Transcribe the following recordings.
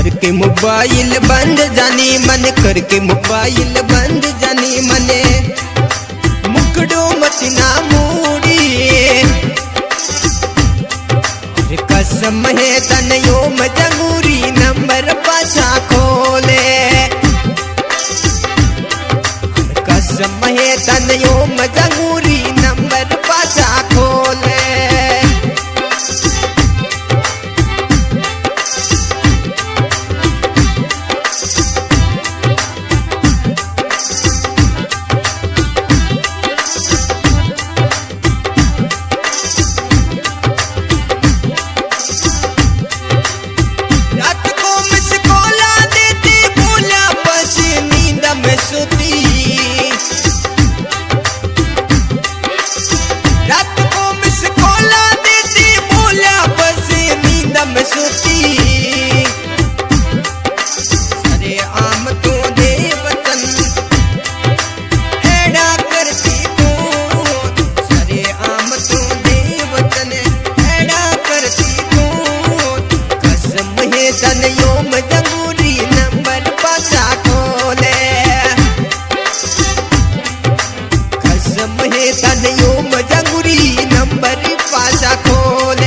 करके मोबाइल बंद जानी मन, करके मोबाइल बंद जानी मने, मुकड़ो मत ना मूड़ी। कसम है तनयो मजंगूरी नंबर पासा खोले, कसम है तनयो मजंगूरी नंबर पासा खोले। अरे आम तो दे वतन एड़ा करती तू, अरे आम तो दे वतन एड़ा करती तू। कसम है तनयो मजबूरी नंबर पासा खोले, कसम है तनयो मजबूरी नंबर पासा खोले।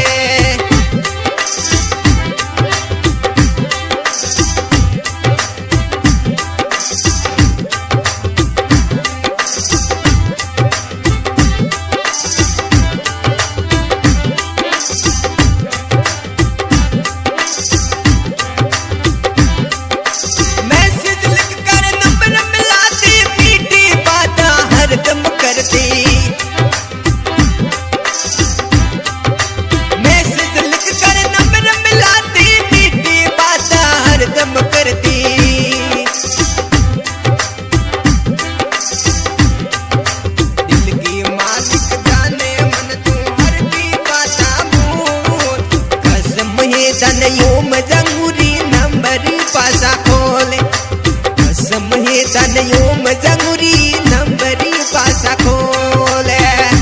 तनयो मजंगूरी नंबर पासा खोले, कसम है तनयो मजंगूरी नंबर पासा खोले।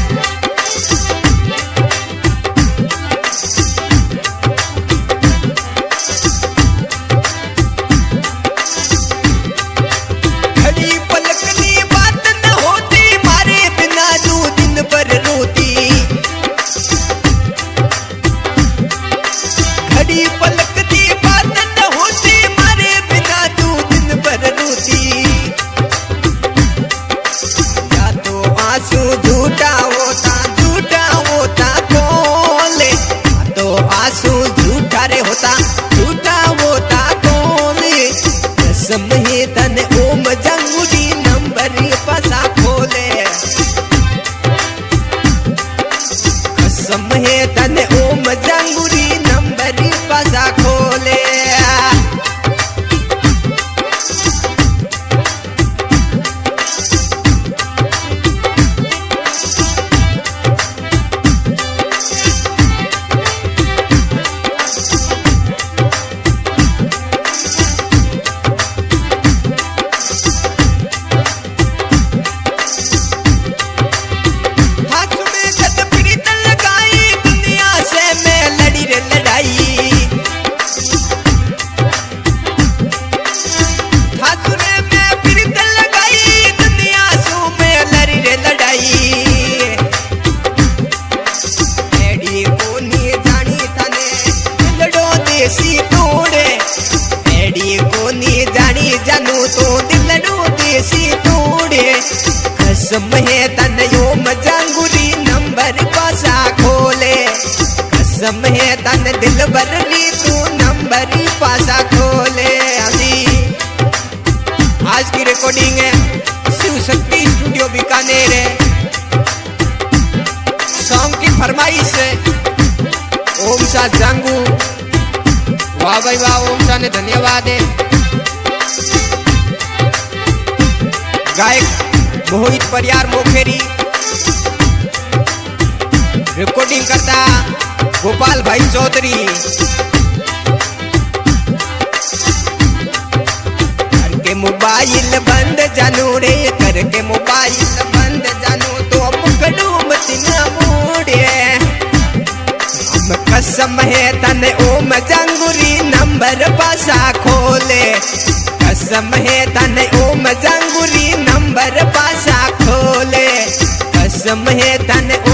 घड़ी पलकनी बात न होती मारे बिना तू दिन भर रोती, घड़ी पलकती बात न होती मारे बिना तू दिन भर रोती। या तो आंसू झूठा होता कोले, या तो आंसू झूठा रे होता कोले। कसम है तन ओ मजंगूरी नंबर पासा खोले, कसम है तन ओ मजंगूरी नंबर पासा खोले। देसी तोड़े एड़ी को नी जानी जानू तो दिलड़ो देसी तोड़े। कसम है तनयो मजंगूरी नंबर पासा खोले, कसम है तन दिल बर्री तू नंबर पासा खोले। आज की रिकॉर्डिंग है शिव शक्ति स्टूडियो बीकानेर है। सॉन्ग की फरमाइश है ओम सा जांगू। वाह भाई वाह, ओम सा ने धन्यवाद है। गायक मोहित परियार मोखेरी, रिकॉर्डिंग करता गोपाल भाई चौधरी। करके मोबाइल बंद जानू रे, करके मोबाइल बंद जानू तो मुकड़ू मत ना मोड़े। हम कसम है तने ओम जंगुरी नंबर पासा खोले कसम है तने ओम जंगुरी नंबर पासा खोले कसम है तने